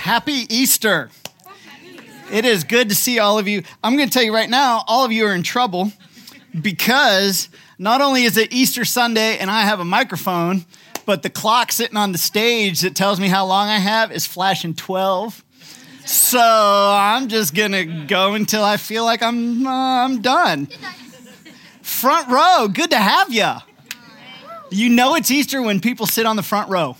Happy Easter. It is good to see all of you. I'm going to tell you right now, all of you are in trouble because not only is it Easter Sunday and I have a microphone, but the clock sitting on the stage that tells me how long I have is flashing 12. So I'm just going to go until I feel like I'm done. Front row, good to have you. You know it's Easter when people sit on the front row.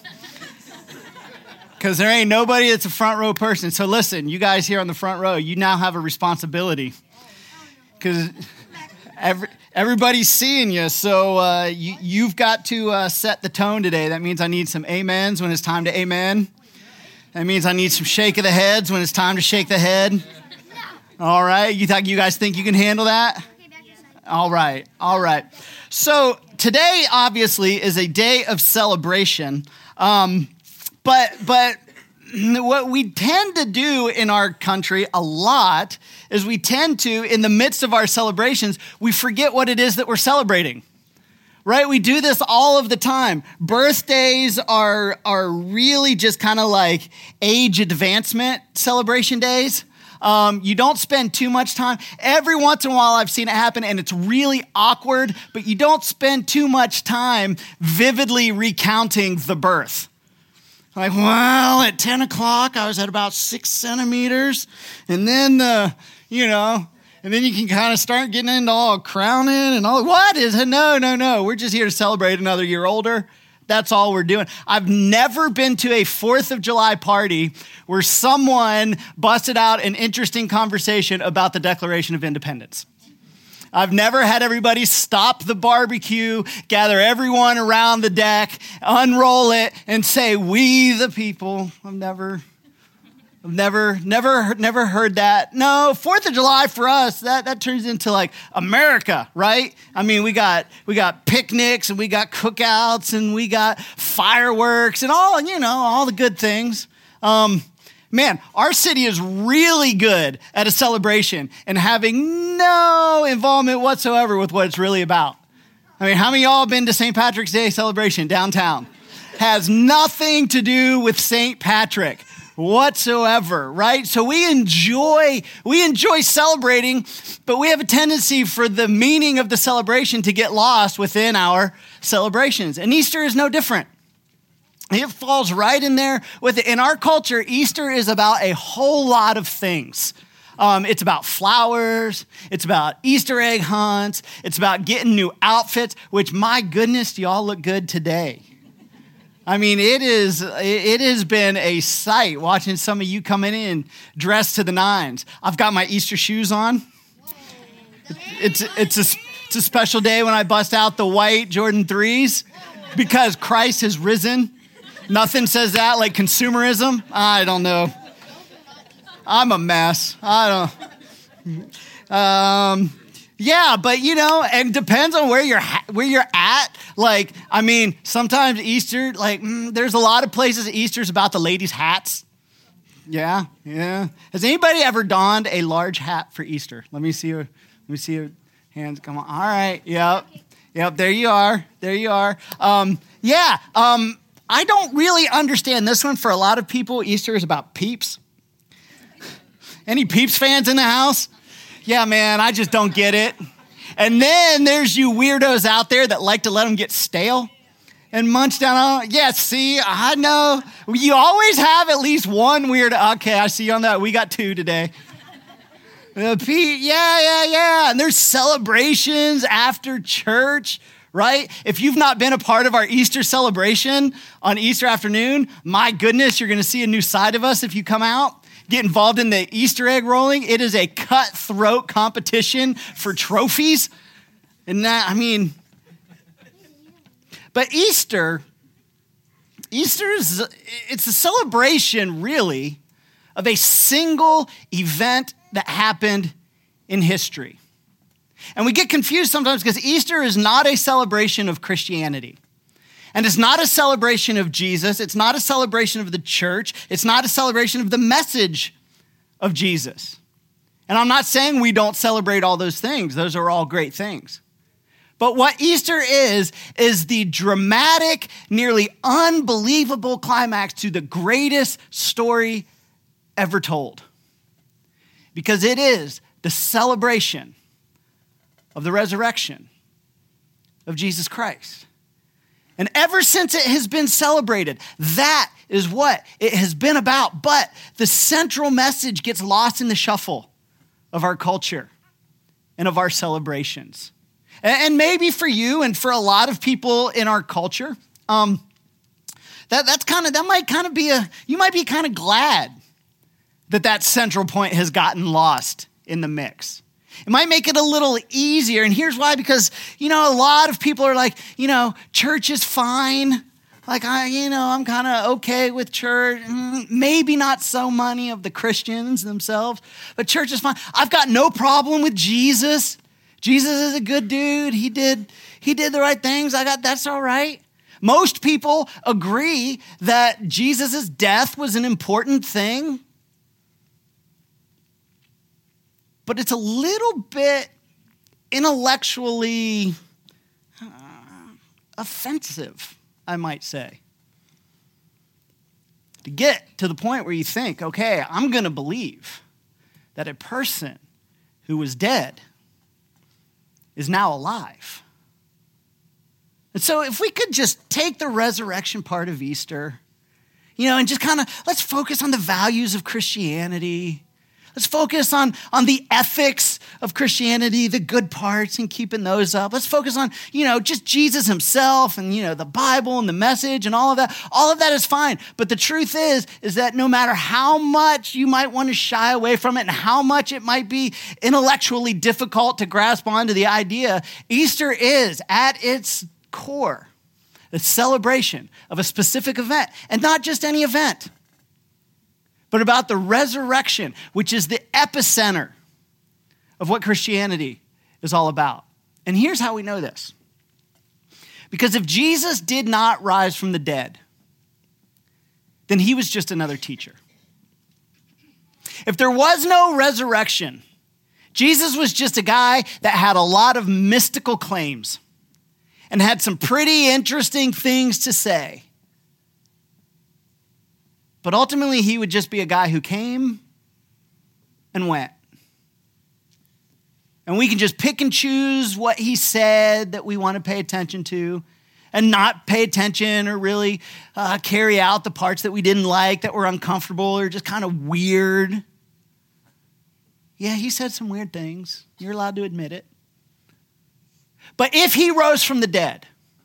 Because there ain't nobody that's a front row person. So listen, you guys here on the front row, you now have a responsibility. Because everybody's seeing you. So you've got to set the tone today. That means I need some amens when it's time to amen. That means I need some shake of the heads when it's time to shake the head. All right. You guys think you can handle that? All right. So today, obviously, is a day of celebration. But what we tend to do in our country a lot is we tend to, in the midst of our celebrations, we forget what it is that we're celebrating, right? We do this all of the time. Birthdays are really just kind of like age advancement celebration days. You don't spend too much time. Every once in a while I've seen it happen and it's really awkward, but you don't spend too much time vividly recounting the birth. Like, well, at 10 o'clock, I was at about 6 centimeters. And then, and then you can kind of start getting into all crowning and all. What is it? No. We're just here to celebrate another year older. That's all we're doing. I've never been to a 4th of July party where someone busted out an interesting conversation about the Declaration of Independence. I've never had everybody stop the barbecue, gather everyone around the deck, unroll it, and say, "We the people." I've never heard that. No, 4th of July for us, that turns into like America, right? I mean, we got picnics and we got cookouts and we got fireworks and all the good things. Man, our city is really good at a celebration and having no involvement whatsoever with what it's really about. I mean, how many of y'all have been to St. Patrick's Day celebration downtown? Has nothing to do with St. Patrick whatsoever, right? So we enjoy celebrating, but we have a tendency for the meaning of the celebration to get lost within our celebrations. And Easter is no different. It falls right in there with it. In our culture, Easter is about a whole lot of things. It's about flowers. It's about Easter egg hunts. It's about getting new outfits, which, my goodness, do y'all look good today. I mean, it has been a sight watching some of you coming in dressed to the nines. I've got my Easter shoes on. It's a special day when I bust out the white Jordan 3s because Christ has risen. Nothing says that like consumerism. I don't know. I'm a mess. I don't. Yeah, but it depends on where you're at. Like, I mean, sometimes Easter, there's a lot of places Easter's about the ladies' hats. Yeah. Has anybody ever donned a large hat for Easter? Let me see your hands. Come on. All right. Yep. There you are. I don't really understand this one. For a lot of people, Easter is about Peeps. Any Peeps fans in the house? Yeah, man, I just don't get it. And then there's you weirdos out there that like to let them get stale and munch down on it. Yeah, see, I know. You always have at least one weird. Okay, I see you on that. We got 2 today. Pete, yeah. And there's celebrations after church. Right? If you've not been a part of our Easter celebration on Easter afternoon, my goodness, you're going to see a new side of us if you come out. Get involved in the Easter egg rolling. It is a cutthroat competition for trophies. And but Easter it's a celebration really of a single event that happened in history. And we get confused sometimes because Easter is not a celebration of Christianity. And it's not a celebration of Jesus. It's not a celebration of the church. It's not a celebration of the message of Jesus. And I'm not saying we don't celebrate all those things. Those are all great things. But what Easter is the dramatic, nearly unbelievable climax to the greatest story ever told. Because it is the celebration of the resurrection of Jesus Christ. And ever since it has been celebrated, that is what it has been about. But the central message gets lost in the shuffle of our culture and of our celebrations. And maybe for you and for a lot of people in our culture, you might be kind of glad that central point has gotten lost in the mix. It might make it a little easier. And here's why, because, a lot of people are like, church is fine. Like, I'm kind of okay with church. Maybe not so many of the Christians themselves, but church is fine. I've got no problem with Jesus. Jesus is a good dude. He did the right things. That's all right. Most people agree that Jesus' death was an important thing. But it's a little bit intellectually offensive, I might say. To get to the point where you think, okay, I'm going to believe that a person who was dead is now alive. And so if we could just take the resurrection part of Easter, and just let's focus on the values of Christianity. Let's focus on the ethics of Christianity, the good parts, and keeping those up. Let's focus on, just Jesus himself and, the Bible and the message and all of that. All of that is fine. But the truth is that no matter how much you might want to shy away from it and how much it might be intellectually difficult to grasp onto the idea, Easter is at its core the celebration of a specific event, and not just any event, but about the resurrection, which is the epicenter of what Christianity is all about. And here's how we know this. Because if Jesus did not rise from the dead, then he was just another teacher. If there was no resurrection, Jesus was just a guy that had a lot of mystical claims and had some pretty interesting things to say. But ultimately, he would just be a guy who came and went. And we can just pick and choose what he said that we want to pay attention to and not pay attention or really carry out the parts that we didn't like, that were uncomfortable or just kind of weird. Yeah, he said some weird things. You're allowed to admit it. But if he rose from the dead,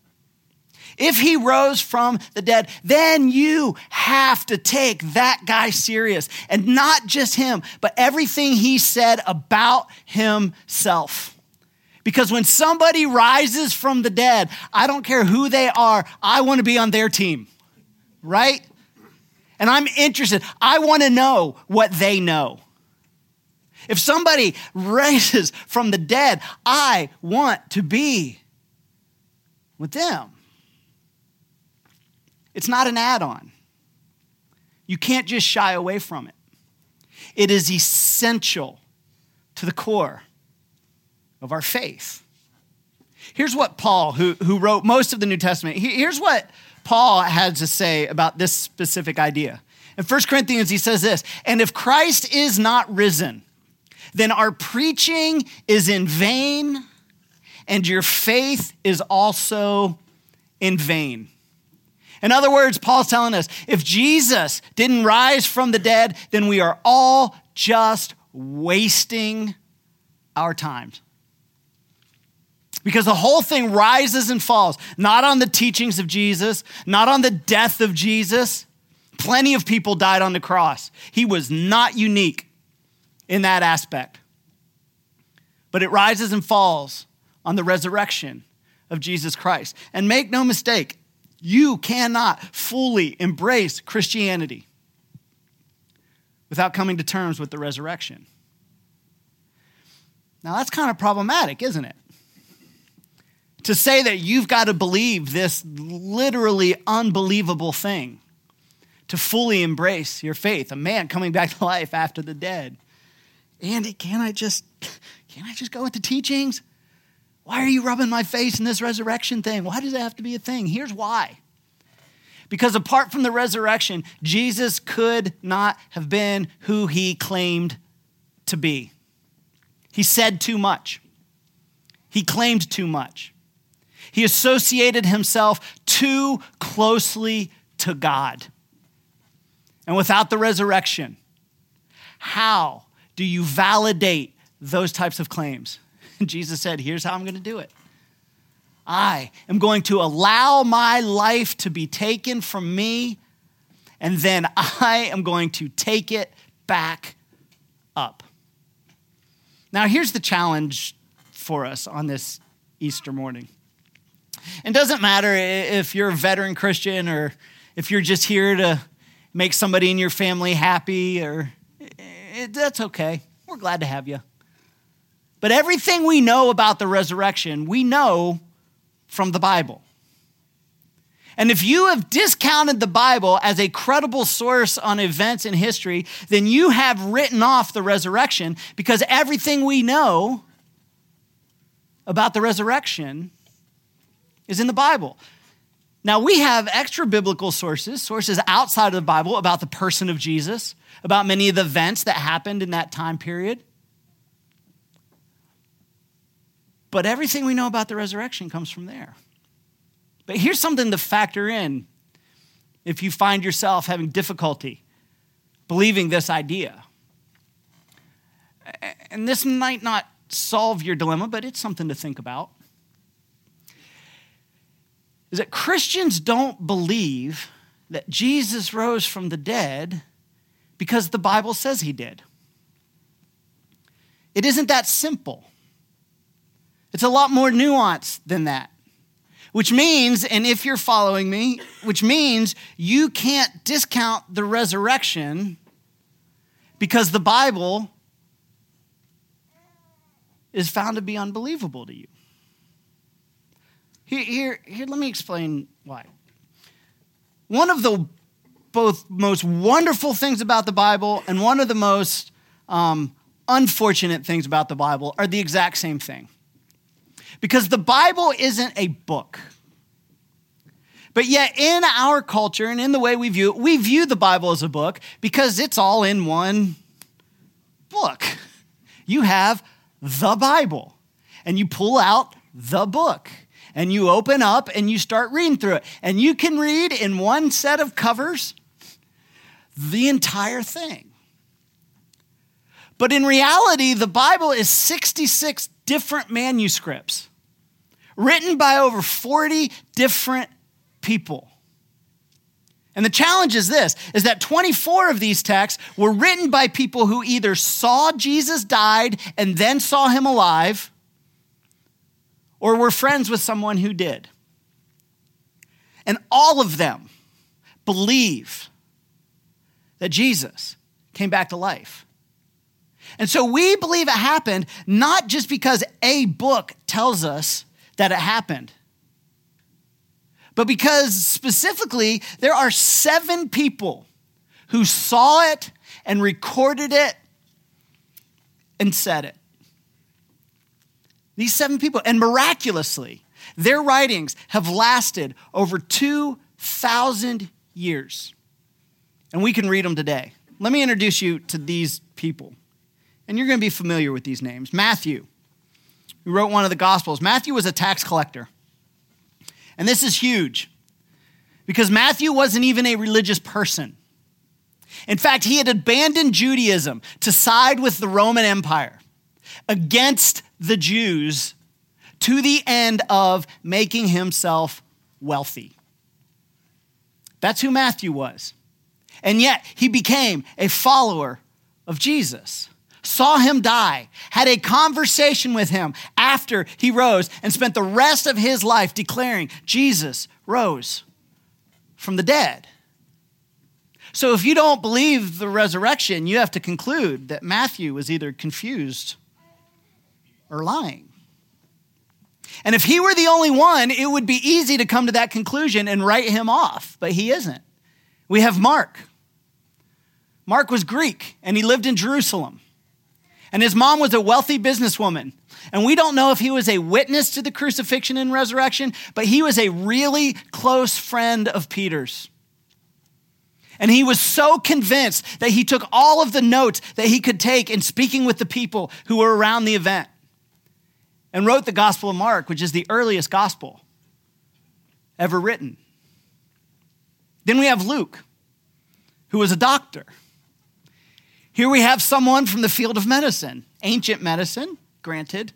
then you have to take that guy serious. And not just him, but everything he said about himself. Because when somebody rises from the dead, I don't care who they are, I want to be on their team, right? And I'm interested. I want to know what they know. If somebody raises from the dead, I want to be with them. It's not an add-on. You can't just shy away from it. It is essential to the core of our faith. Here's what Paul, who wrote most of the New Testament, here's what Paul had to say about this specific idea. In 1 Corinthians, he says this, "And if Christ is not risen, then our preaching is in vain, and your faith is also in vain." In other words, Paul's telling us, if Jesus didn't rise from the dead, then we are all just wasting our time. Because the whole thing rises and falls, not on the teachings of Jesus, not on the death of Jesus. Plenty of people died on the cross. He was not unique in that aspect. But it rises and falls on the resurrection of Jesus Christ. And make no mistake, you cannot fully embrace Christianity without coming to terms with the resurrection. Now that's kind of problematic, isn't it? To say that you've got to believe this literally unbelievable thing to fully embrace your faith, a man coming back to life after the dead. Andy, can't I just go with the teachings? Why are you rubbing my face in this resurrection thing? Why does it have to be a thing? Here's why. Because apart from the resurrection, Jesus could not have been who he claimed to be. He said too much. He claimed too much. He associated himself too closely to God. And without the resurrection, how do you validate those types of claims? Jesus said, here's how I'm going to do it. I am going to allow my life to be taken from me, and then I am going to take it back up. Now, here's the challenge for us on this Easter morning. It doesn't matter if you're a veteran Christian or if you're just here to make somebody in your family happy, that's okay. We're glad to have you. But everything we know about the resurrection, we know from the Bible. And if you have discounted the Bible as a credible source on events in history, then you have written off the resurrection, because everything we know about the resurrection is in the Bible. Now, we have extra biblical sources outside of the Bible about the person of Jesus, about many of the events that happened in that time period. But everything we know about the resurrection comes from there. But here's something to factor in if you find yourself having difficulty believing this idea. And this might not solve your dilemma, but it's something to think about. Is that Christians don't believe that Jesus rose from the dead because the Bible says he did. It isn't that simple. It's a lot more nuanced than that. Which means, and if you're following me, which means you can't discount the resurrection because the Bible is found to be unbelievable to you. Here, let me explain why. One of the both most wonderful things about the Bible and one of the most unfortunate things about the Bible are the exact same thing. Because the Bible isn't a book. But yet in our culture and in the way we view the Bible as a book because it's all in one book. You have the Bible and you pull out the book and you open up and you start reading through it. And you can read in one set of covers the entire thing. But in reality, the Bible is 66 different manuscripts written by over 40 different people. And the challenge is this, is that 24 of these texts were written by people who either saw Jesus died and then saw him alive, or were friends with someone who did. And all of them believe that Jesus came back to life. And so we believe it happened not just because a book tells us that it happened, but because specifically there are 7 people who saw it and recorded it and said it. These 7 people, and miraculously, their writings have lasted over 2,000 years. And we can read them today. Let me introduce you to these people. And you're going to be familiar with these names. Matthew, who wrote one of the Gospels. Matthew was a tax collector. And this is huge because Matthew wasn't even a religious person. In fact, he had abandoned Judaism to side with the Roman Empire against the Jews to the end of making himself wealthy. That's who Matthew was. And yet he became a follower of Jesus, saw him die, had a conversation with him after he rose, and spent the rest of his life declaring Jesus rose from the dead. So if you don't believe the resurrection, you have to conclude that Matthew was either confused or lying. And if he were the only one, it would be easy to come to that conclusion and write him off, but he isn't. We have Mark. Mark was Greek, and he lived in Jerusalem. And his mom was a wealthy businesswoman. And we don't know if he was a witness to the crucifixion and resurrection, but he was a really close friend of Peter's. And he was so convinced that he took all of the notes that he could take in speaking with the people who were around the event and wrote the Gospel of Mark, which is the earliest gospel ever written. Then we have Luke, who was a doctor. Here we have someone from the field of medicine, ancient medicine, granted.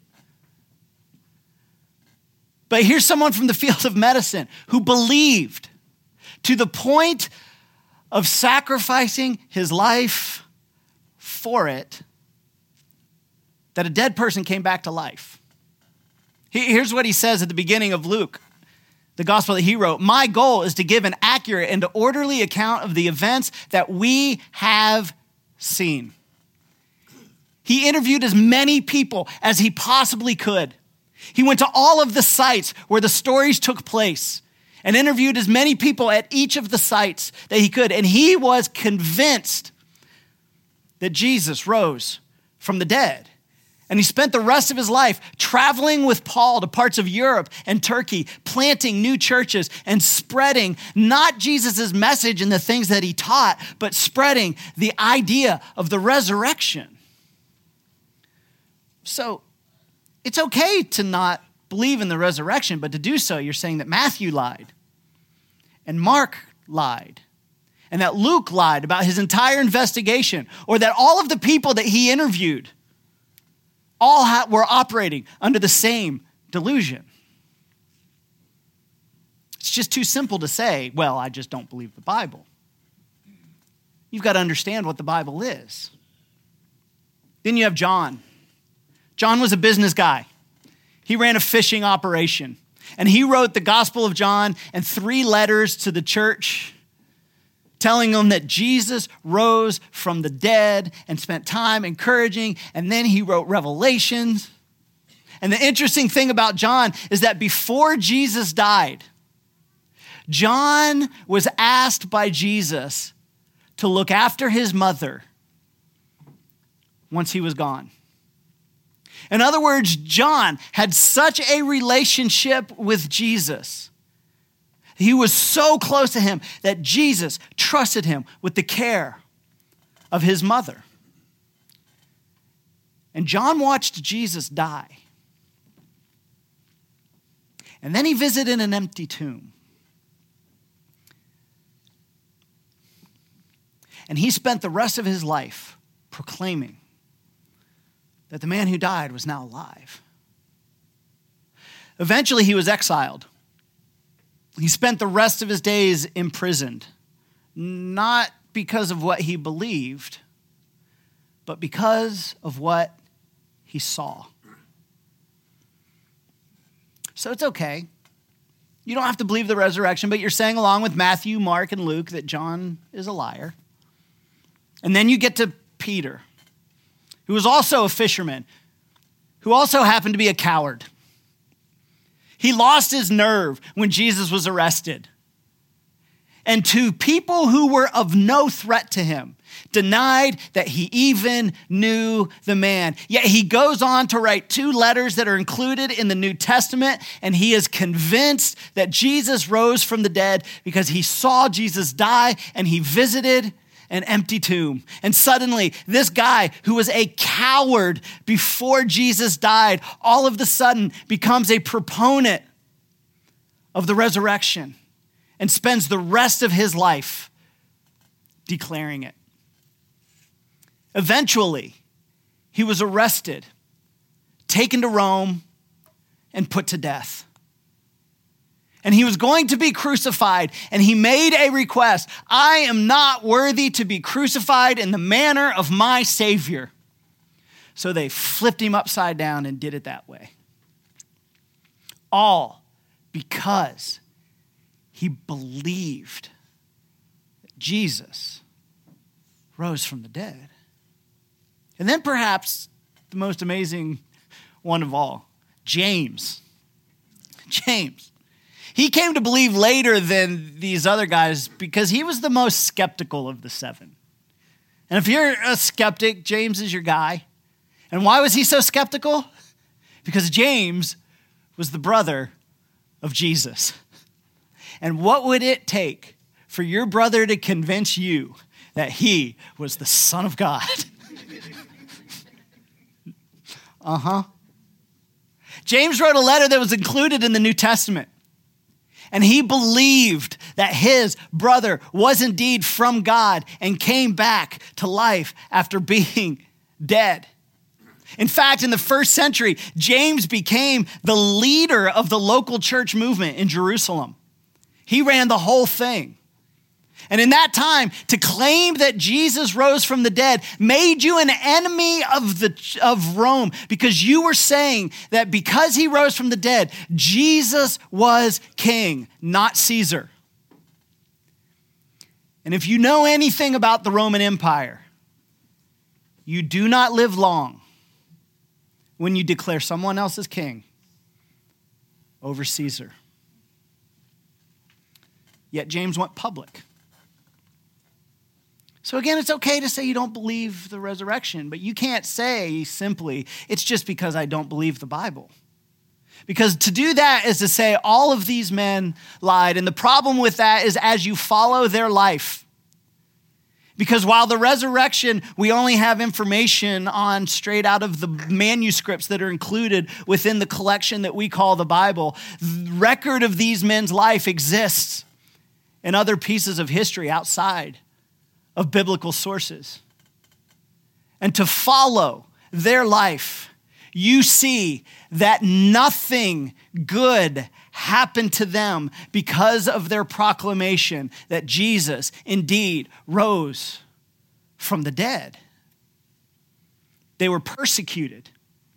But here's someone from the field of medicine who believed to the point of sacrificing his life for it, that a dead person came back to life. Here's what he says at the beginning of Luke, the gospel that he wrote. My goal is to give an accurate and orderly account of the events that we have seen. He interviewed as many people as he possibly could. He went to all of the sites where the stories took place and interviewed as many people at each of the sites that he could. And he was convinced that Jesus rose from the dead. And he spent the rest of his life traveling with Paul to parts of Europe and Turkey, planting new churches and spreading not Jesus' message and the things that he taught, but spreading the idea of the resurrection. So it's okay to not believe in the resurrection, but to do so, you're saying that Matthew lied and Mark lied and that Luke lied about his entire investigation, or that all of the people that he interviewed all were operating under the same delusion. It's just too simple to say, well, I just don't believe the Bible. You've got to understand what the Bible is. Then you have John. John was a business guy. He ran a fishing operation. And he wrote the Gospel of John and 3 letters to the church, telling them that Jesus rose from the dead and spent time encouraging. And then he wrote Revelations. And the interesting thing about John is that before Jesus died, John was asked by Jesus to look after his mother once he was gone. In other words, John had such a relationship with Jesus. He was so close to him that Jesus trusted him with the care of his mother. And John watched Jesus die. And then he visited an empty tomb. And he spent the rest of his life proclaiming that the man who died was now alive. Eventually, he was exiled. He spent the rest of his days imprisoned, not because of what he believed, but because of what he saw. So it's okay. You don't have to believe the resurrection, but you're saying along with Matthew, Mark, and Luke that John is a liar. And then you get to Peter, who was also a fisherman, who also happened to be a coward. He lost his nerve when Jesus was arrested. And to people who were of no threat to him, denied that he even knew the man. Yet he goes on to write 2 letters that are included in the New Testament, and he is convinced that Jesus rose from the dead because he saw Jesus die and he visited an empty tomb. And suddenly, this guy who was a coward before Jesus died, all of a sudden becomes a proponent of the resurrection and spends the rest of his life declaring it. Eventually, he was arrested, taken to Rome, and put to death. And he was going to be crucified, and he made a request. I am not worthy to be crucified in the manner of my Savior. So they flipped him upside down and did it that way. All because he believed that Jesus rose from the dead. And then perhaps the most amazing one of all, James. James. He came to believe later than these other guys because he was the most skeptical of the 7. And if you're a skeptic, James is your guy. And why was he so skeptical? Because James was the brother of Jesus. And what would it take for your brother to convince you that he was the Son of God? James wrote a letter that was included in the New Testament. And he believed that his brother was indeed from God and came back to life after being dead. In fact, in the first century, James became the leader of the local church movement in Jerusalem. He ran the whole thing. And in that time, to claim that Jesus rose from the dead made you an enemy of Rome, because you were saying that because he rose from the dead, Jesus was king, not Caesar. And if you know anything about the Roman Empire, you do not live long when you declare someone else as king over Caesar. Yet James went public. So again, it's okay to say you don't believe the resurrection, but you can't say simply, it's just because I don't believe the Bible. Because to do that is to say all of these men lied. And the problem with that is as you follow their life, because while the resurrection, we only have information on straight out of the manuscripts that are included within the collection that we call the Bible, the record of these men's life exists in other pieces of history outside of biblical sources. And to follow their life, you see that nothing good happened to them because of their proclamation that Jesus indeed rose from the dead. They were persecuted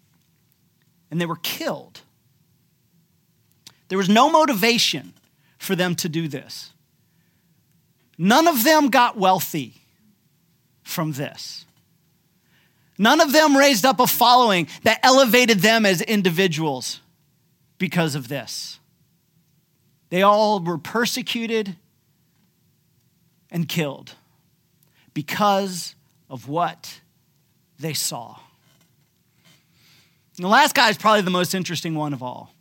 and they were killed. There was no motivation for them to do this. None of them got wealthy from this. None of them raised up a following that elevated them as individuals because of this. They all were persecuted and killed because of what they saw. And the last guy is probably the most interesting one of all.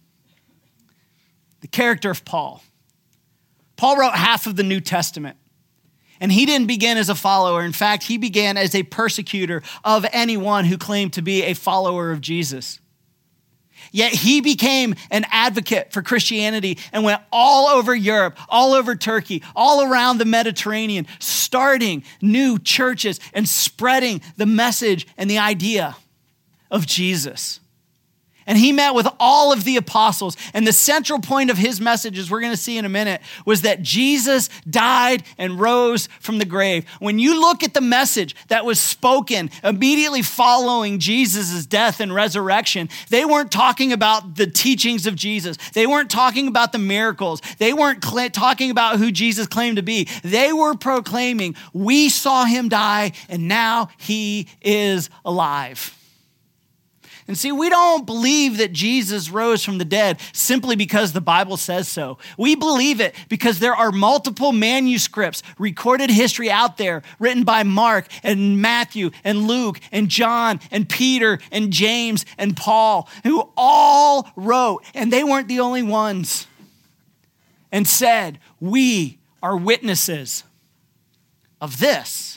The character of Paul. Paul wrote half of the New Testament. And he didn't begin as a follower. In fact, he began as a persecutor of anyone who claimed to be a follower of Jesus. Yet he became an advocate for Christianity and went all over Europe, all over Turkey, all around the Mediterranean, starting new churches and spreading the message and the idea of Jesus. And he met with all of the apostles. And the central point of his message, as we're going to see in a minute, was that Jesus died and rose from the grave. When you look at the message that was spoken immediately following Jesus' death and resurrection, they weren't talking about the teachings of Jesus. They weren't talking about the miracles. They weren't talking about who Jesus claimed to be. They were proclaiming, we saw him die and now he is alive. And see, we don't believe that Jesus rose from the dead simply because the Bible says so. We believe it because there are multiple manuscripts, recorded history out there, written by Mark and Matthew and Luke and John and Peter and James and Paul, who all wrote, and they weren't the only ones, and said, we are witnesses of this.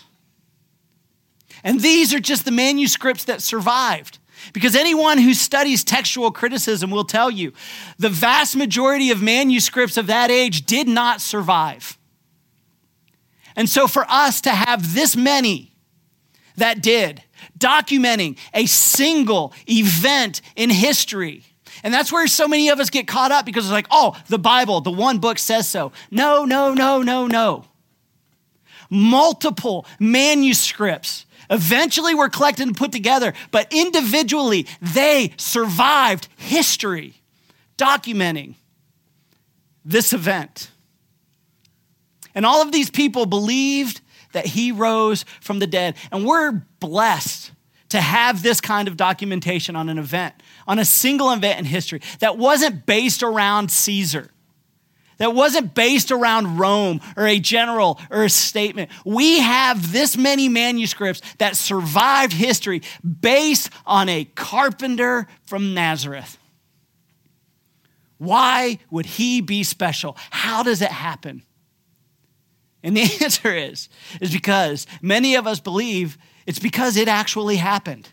And these are just the manuscripts that survived. Because anyone who studies textual criticism will tell you the vast majority of manuscripts of that age did not survive. And so for us to have this many that did, documenting a single event in history, and that's where so many of us get caught up because it's like, oh, the Bible, the one book says so. No. Multiple manuscripts eventually were collected and put together, but individually, they survived history, documenting this event. And all of these people believed that he rose from the dead. And we're blessed to have this kind of documentation on an event, on a single event in history that wasn't based around Caesar, that wasn't based around Rome or a general or a statement. We have this many manuscripts that survived history based on a carpenter from Nazareth. Why would he be special? How does it happen? And the answer is because many of us believe it's because it actually happened.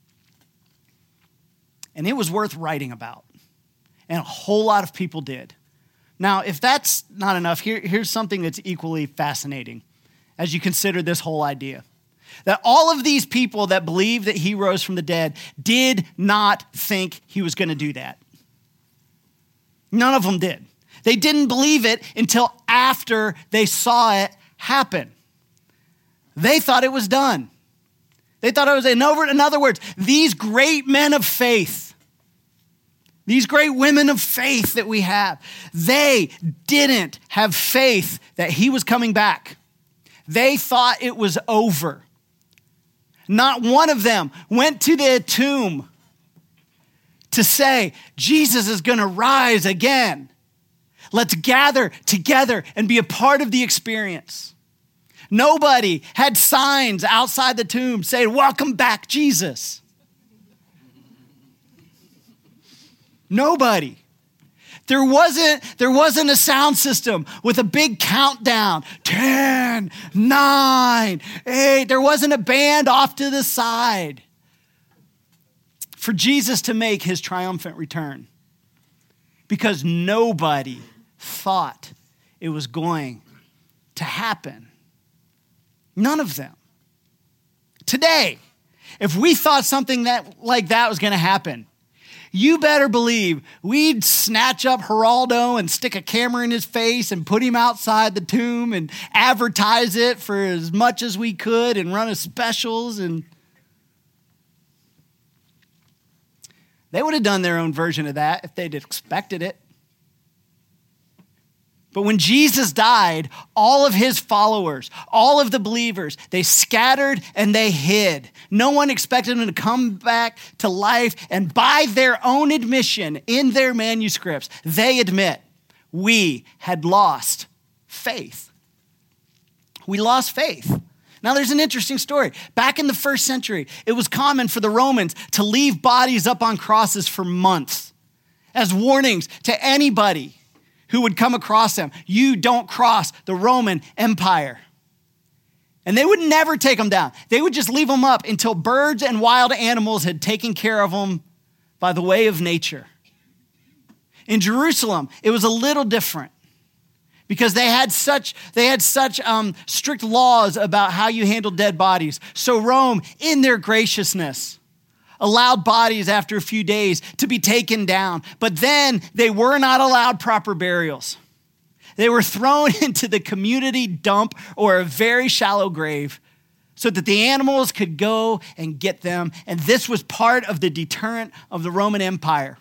And it was worth writing about. And a whole lot of people did. Now, if that's not enough, here's something that's equally fascinating as you consider this whole idea. That all of these people that believe that he rose from the dead did not think he was going to do that. None of them did. They didn't believe it until after they saw it happen. They thought it was done. They thought it was, in other words, these great men of faith, these great women of faith that we have, they didn't have faith that he was coming back. They thought it was over. Not one of them went to the tomb to say, Jesus is going to rise again. Let's gather together and be a part of the experience. Nobody had signs outside the tomb saying, welcome back, Jesus. Nobody. There wasn't a sound system with a big countdown. 10, 9, 8. There wasn't a band off to the side for Jesus to make his triumphant return. Because nobody thought it was going to happen. None of them. Today, if we thought something like that was going to happen, you better believe we'd snatch up Geraldo and stick a camera in his face and put him outside the tomb and advertise it for as much as we could and run his specials. And they would have done their own version of that if they'd expected it. But when Jesus died, all of his followers, all of the believers, they scattered and they hid. No one expected him to come back to life. And by their own admission in their manuscripts, they admit we had lost faith. We lost faith. Now, there's an interesting story. Back in the first century, it was common for the Romans to leave bodies up on crosses for months as warnings to anybody who would come across them. You don't cross the Roman Empire. And they would never take them down. They would just leave them up until birds and wild animals had taken care of them by the way of nature. In Jerusalem, it was a little different because they had such strict laws about how you handle dead bodies. So Rome, in their graciousness, allowed bodies after a few days to be taken down. But then they were not allowed proper burials. They were thrown into the community dump or a very shallow grave so that the animals could go and get them. And this was part of the deterrent of the Roman Empire.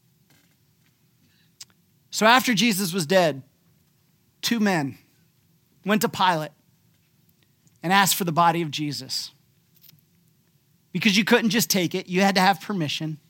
So after Jesus was dead, 2 men went to Pilate and asked for the body of Jesus. Because you couldn't just take it. You had to have permission.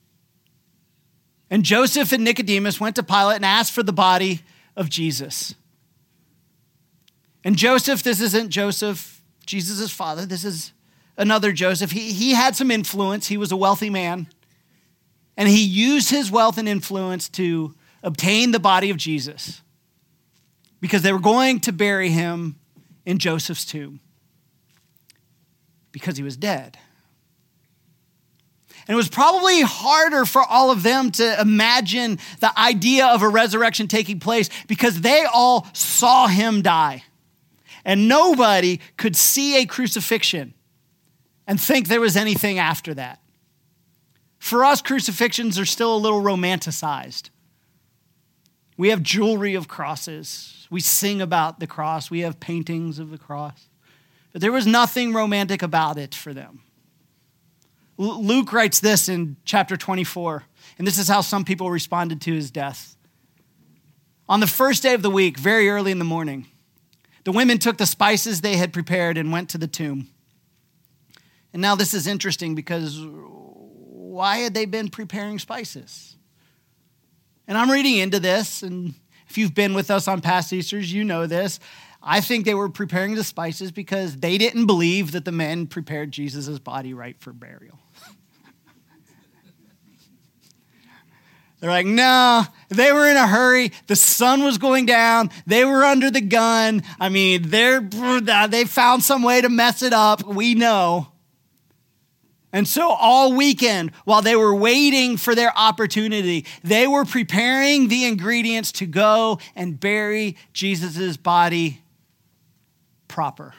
And Joseph and Nicodemus went to Pilate and asked for the body of Jesus. And Joseph, this isn't Joseph, Jesus' father. This is another Joseph. He had some influence. He was a wealthy man. And he used his wealth and influence to obtain the body of Jesus because they were going to bury him in Joseph's tomb because he was dead. And it was probably harder for all of them to imagine the idea of a resurrection taking place because they all saw him die. And nobody could see a crucifixion and think there was anything after that. For us, crucifixions are still a little romanticized. We have jewelry of crosses. We sing about the cross. We have paintings of the cross. But there was nothing romantic about it for them. Luke writes this in chapter 24, and this is how some people responded to his death. On the first day of the week, very early in the morning, the women took the spices they had prepared and went to the tomb. And now this is interesting because why had they been preparing spices? And I'm reading into this, and If you've been with us on past Easters, you know this. I think they were preparing the spices because they didn't believe that the men prepared Jesus' body right for burial. They're like, no, they were in a hurry. The sun was going down. They were under the gun. I mean, they found some way to mess it up. We know. And so all weekend, while they were waiting for their opportunity, they were preparing the ingredients to go and bury Jesus' body proper.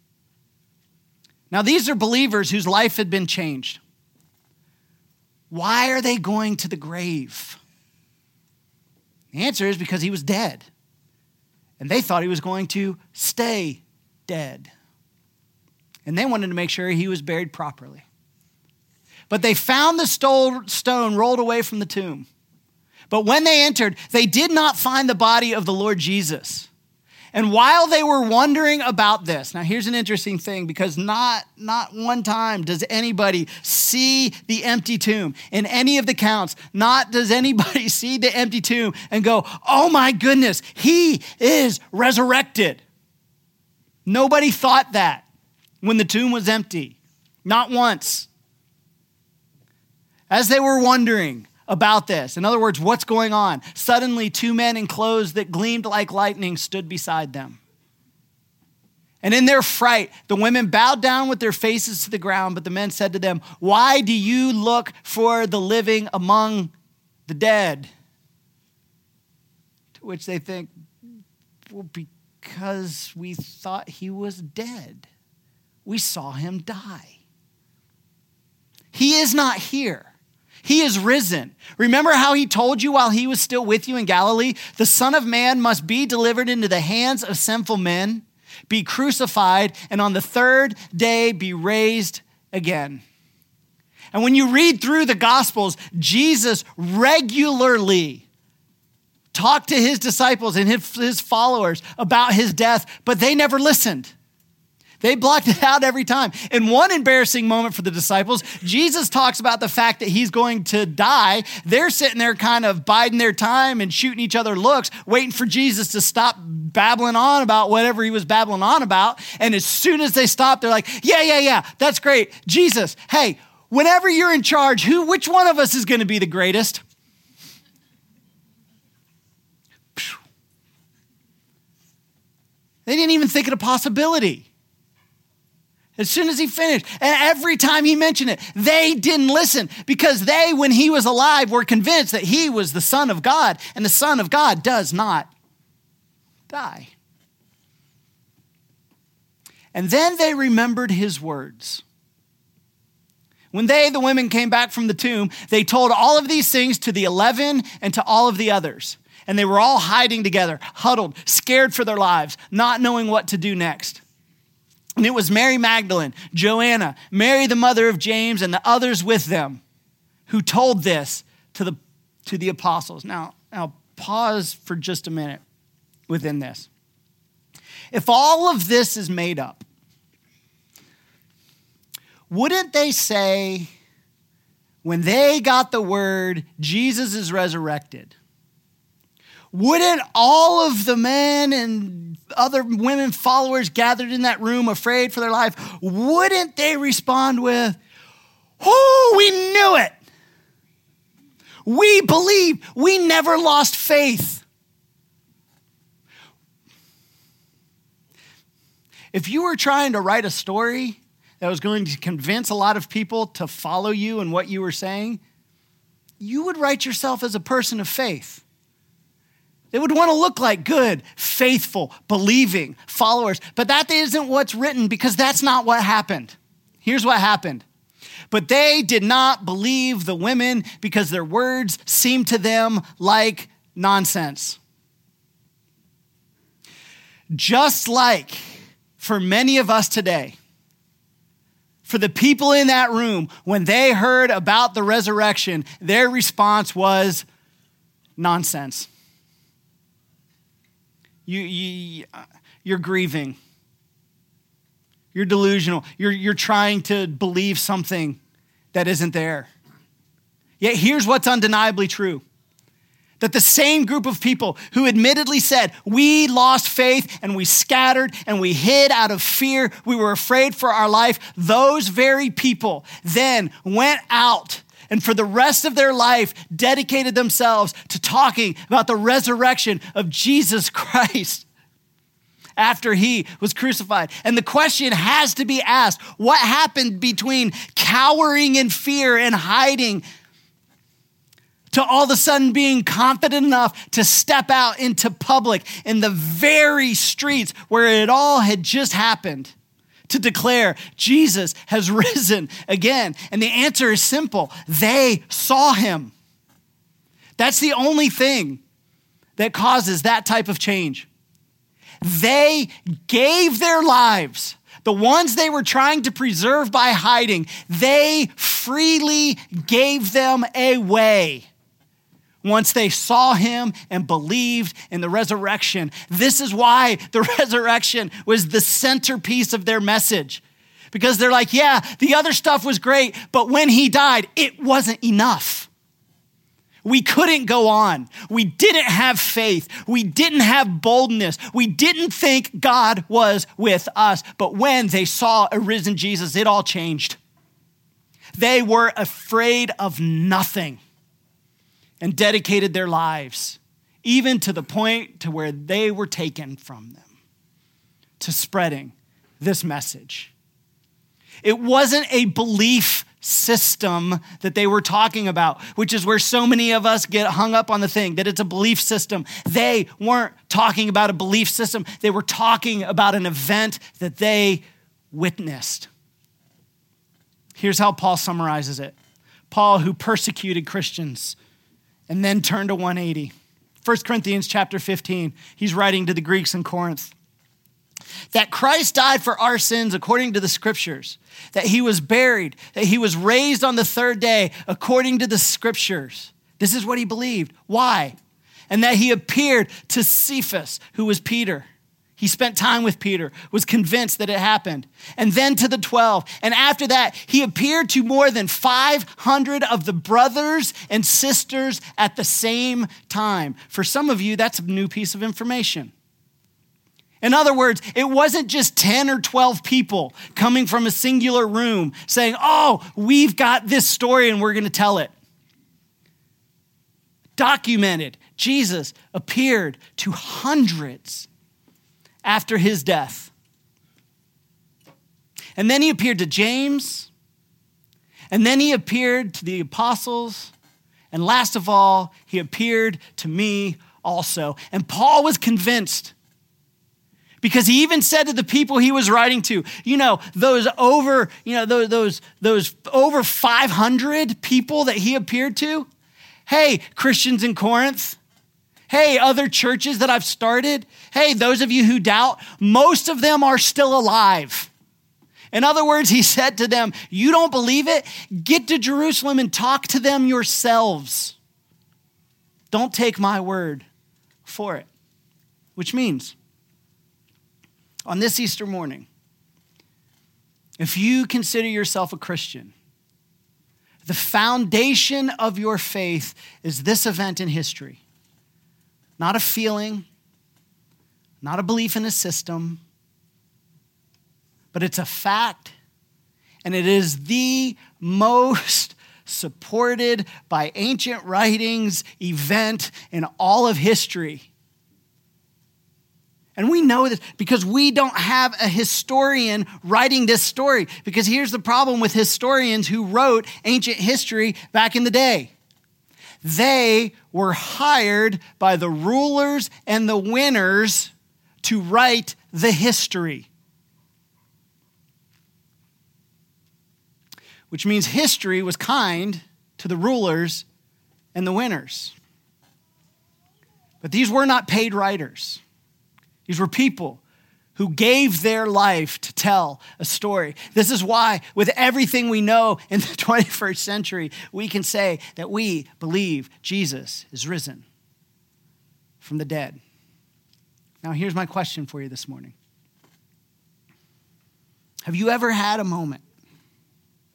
Now, these are believers whose life had been changed. Why are they going to the grave? The answer is because he was dead. And they thought he was going to stay dead. And they wanted to make sure he was buried properly. But they found the stone rolled away from the tomb. But when they entered, they did not find the body of the Lord Jesus. And while they were wondering about this, now here's an interesting thing, because not one time does anybody see the empty tomb. In any of the counts, not does anybody see the empty tomb and go, oh my goodness, he is resurrected. Nobody thought that when the tomb was empty. Not once. As they were wondering about this, in other words, what's going on? Suddenly, two men in clothes that gleamed like lightning stood beside them. And in their fright, the women bowed down with their faces to the ground, but the men said to them, why do you look for the living among the dead? To which they think, well, because we thought he was dead. We saw him die. He is not here. He is risen. Remember how he told you while he was still with you in Galilee? The Son of Man must be delivered into the hands of sinful men, be crucified, and on the third day be raised again. And when you read through the Gospels, Jesus regularly talked to his disciples and his followers about his death, but they never listened. They blocked it out every time. In one embarrassing moment for the disciples, Jesus talks about the fact that he's going to die. They're sitting there kind of biding their time and shooting each other looks, waiting for Jesus to stop babbling on about whatever he was babbling on about. And as soon as they stop, they're like, yeah, that's great. Jesus, hey, whenever you're in charge, which one of us is going to be the greatest? They didn't even think of the possibility. As soon as he finished, and every time he mentioned it, they didn't listen because they, when he was alive, were convinced that he was the Son of God, and the Son of God does not die. And then they remembered his words. When the women came back from the tomb, they told all of these things to the 11 and to all of the others. And they were all hiding together, huddled, scared for their lives, not knowing what to do next. And it was Mary Magdalene, Joanna, Mary the mother of James, and the others with them who told this to the apostles. Now pause for just a minute within this. If all of this is made up, wouldn't they say when they got the word Jesus is resurrected, wouldn't all of the men and other women followers gathered in that room afraid for their life, wouldn't they respond with, oh, we knew it. We believed. We never lost faith. If you were trying to write a story that was going to convince a lot of people to follow you and what you were saying, you would write yourself as a person of faith. They would want to look like good, faithful, believing followers. But that isn't what's written because that's not what happened. Here's what happened. But they did not believe the women because their words seemed to them like nonsense. Just like for many of us today, for the people in that room, when they heard about the resurrection, their response was nonsense. You're grieving. You're delusional. You're trying to believe something that isn't there. Yet here's what's undeniably true. That the same group of people who admittedly said, we lost faith and we scattered and we hid out of fear, we were afraid for our life, those very people then went out and for the rest of their life dedicated themselves to talking about the resurrection of Jesus Christ after he was crucified. And the question has to be asked, what happened between cowering in fear and hiding to all of a sudden being confident enough to step out into public in the very streets where it all had just happened to declare Jesus has risen again? And the answer is simple. They saw him. That's the only thing that causes that type of change. They gave their lives, the ones they were trying to preserve by hiding, they freely gave them away once they saw him and believed in the resurrection. This is why the resurrection was the centerpiece of their message. Because they're like, yeah, the other stuff was great, but when he died, it wasn't enough. We couldn't go on. We didn't have faith. We didn't have boldness. We didn't think God was with us. But when they saw a risen Jesus, it all changed. They were afraid of nothing and dedicated their lives, even to the point to where they were taken from them, to spreading this message. It wasn't a belief system that they were talking about, which is where so many of us get hung up on the thing, that it's a belief system. They weren't talking about a belief system. They were talking about an event that they witnessed. Here's how Paul summarizes it. Paul, who persecuted Christians and then turned to 180. 1 Corinthians chapter 15, he's writing to the Greeks in Corinth. That Christ died for our sins according to the scriptures, that he was buried, that he was raised on the third day according to the scriptures. This is what he believed. Why? And that he appeared to Cephas, who was Peter. He spent time with Peter, was convinced that it happened. And then to the 12. And after that, he appeared to more than 500 of the brothers and sisters at the same time. For some of you, that's a new piece of information. In other words, it wasn't just 10 or 12 people coming from a singular room saying, oh, we've got this story and we're going to tell it. Documented, Jesus appeared to hundreds after his death. And then he appeared to James, and then he appeared to the apostles, and last of all, he appeared to me also. And Paul was convinced, because he even said to the people he was writing to, those over 500 people that he appeared to, hey, Christians in Corinth, hey, other churches that I've started, hey, those of you who doubt, most of them are still alive. In other words, he said to them, you don't believe it? Get to Jerusalem and talk to them yourselves. Don't take my word for it. Which means, on this Easter morning, if you consider yourself a Christian, the foundation of your faith is this event in history. Not a feeling, not a belief in a system, but it's a fact, and it is the most supported by ancient writings event in all of history. And we know this because we don't have a historian writing this story. Because here's the problem with historians who wrote ancient history back in the day. They were hired by the rulers and the winners to write the history. Which means history was kind to the rulers and the winners. But these were not paid writers. These were people who gave their life to tell a story. This is why, with everything we know in the 21st century, we can say that we believe Jesus is risen from the dead. Now, here's my question for you this morning. Have you ever had a moment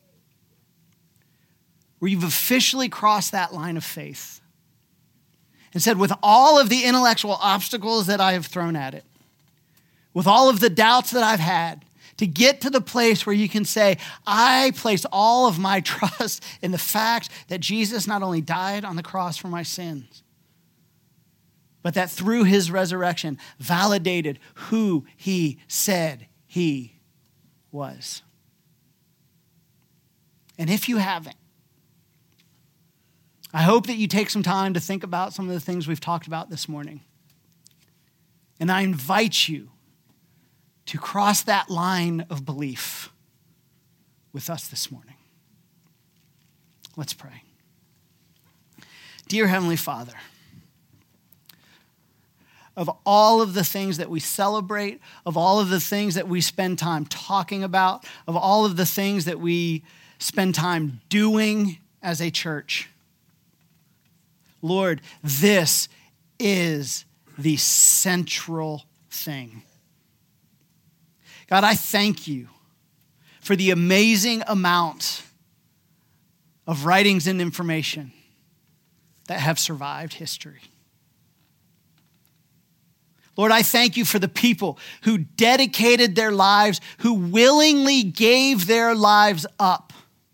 where you've officially crossed that line of faith and said, with all of the intellectual obstacles that I have thrown at it, with all of the doubts that I've had, to get to the place where you can say, I place all of my trust in the fact that Jesus not only died on the cross for my sins, but that through his resurrection validated who he said he was. And if you haven't, I hope that you take some time to think about some of the things we've talked about this morning. And I invite you to cross that line of belief with us this morning. Let's pray. Dear Heavenly Father, of all of the things that we celebrate, of all of the things that we spend time talking about, of all of the things that we spend time doing as a church, Lord, this is the central thing. God, I thank you for the amazing amount of writings and information that have survived history. Lord, I thank you for the people who dedicated their lives, who willingly gave their lives up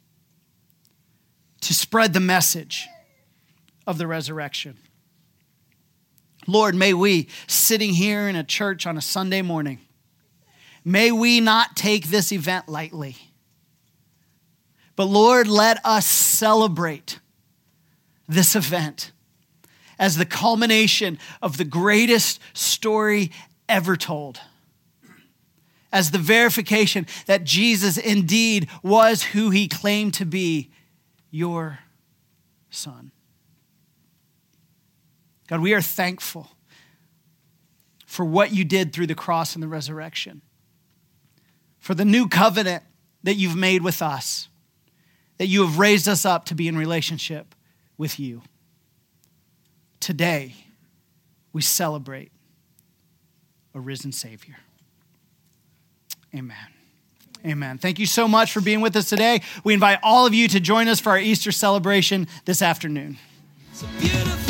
to spread the message of the resurrection. Lord, may we, sitting here in a church on a Sunday morning, may we not take this event lightly. But Lord, let us celebrate this event as the culmination of the greatest story ever told. As the verification that Jesus indeed was who he claimed to be, your Son. God, we are thankful for what you did through the cross and the resurrection, for the new covenant that you've made with us, that you have raised us up to be in relationship with you. Today, we celebrate a risen Savior. Amen. Amen. Thank you so much for being with us today. We invite all of you to join us for our Easter celebration this afternoon. It's a beautiful